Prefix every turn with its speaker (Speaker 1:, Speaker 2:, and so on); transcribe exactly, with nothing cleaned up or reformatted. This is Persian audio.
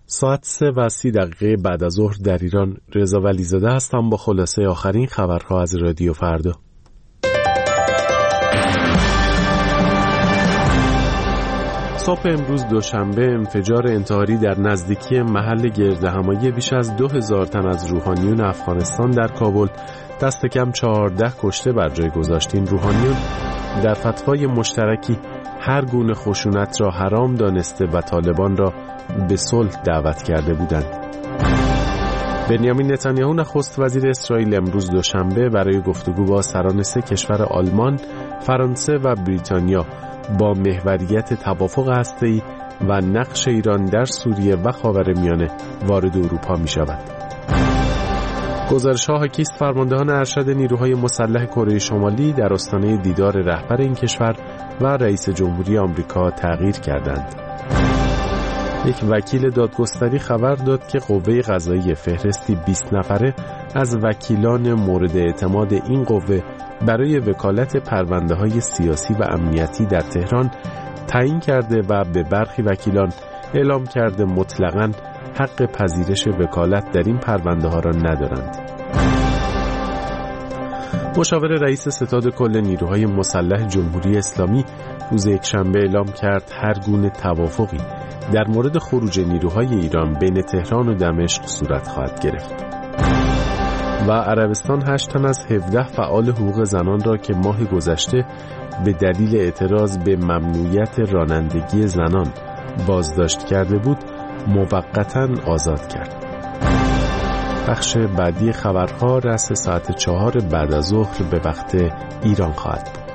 Speaker 1: ساعت سه و سی دقیقه بعد از ظهر در ایران. رضا ولیزاده هستم با خلاصه آخرین خبرها از رادیو فردا. صبح امروز دوشنبه انفجار انتحاری در نزدیکی محل گردهمایی بیش از دو هزار تن از روحانیون افغانستان در کابل دست کم چهارده کشته بر جای گذاشت. این روحانیون در فتوای مشترکی هر گونه خشونت را حرام دانسته و طالبان را به صلح دعوت کرده بودند. بنیامین نتانیاهو نخست وزیر اسرائیل امروز دوشنبه برای گفتگو با سران سه کشور آلمان، فرانسه و بریتانیا با محوریت توافق هسته‌ای و نقش ایران در سوریه و خاورمیانه وارد اروپا می شود. گزارش‌ها حاکیست فرماندهان ارشد نیروهای مسلح کره شمالی در آستانه دیدار رهبر این کشور و رئیس جمهوری آمریکا تغییر کردند. یک وکیل دادگستری خبر داد که قوه قضاییه فهرستی بیست نفره از وکیلان مورد اعتماد این قوه برای وکالت پرونده‌های سیاسی و امنیتی در تهران تعیین کرده و به برخی وکیلان اعلام کرده مطلقاً حق پذیرش وکالت در این پرونده‌ها را ندارند. مشاور رئیس ستاد کل نیروهای مسلح جمهوری اسلامی روز یکشنبه اعلام کرد هر گونه توافقی در مورد خروج نیروهای ایران بین تهران و دمشق صورت خواهد گرفت. و عربستان هشت تن از هفده فعال حقوق زنان را که ماه گذشته به دلیل اعتراض به ممنوعیت رانندگی زنان بازداشت کرده بود موقتاً آزاد کرد. بخش بعدی خبرها رأس ساعت چهار بعد از ظهر به وقت ایران خواهد بود.